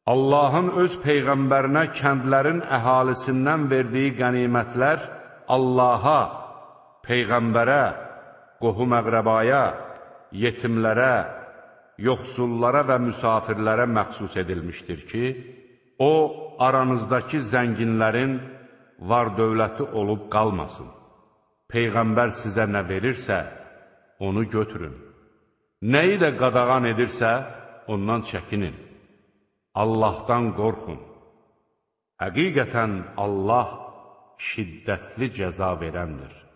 Allahın öz Peyğəmbərinə kəndlərin əhalisindən verdiyi qənimətlər Allaha, Peyğəmbərə, qohum-əqrəbaya, yetimlərə, yoxsullara və müsafirlərə məxsus edilmişdir ki, o, aranızdakı zənginlərin var-dövləti olub qalmasın. Peyğəmbər sizə nə verirsə, onu götürün. Nəyi də qadağan edirsə, ondan çəkinin. Allahdan qorxun. Həqiqətən Allah şiddətli cəza verəndir.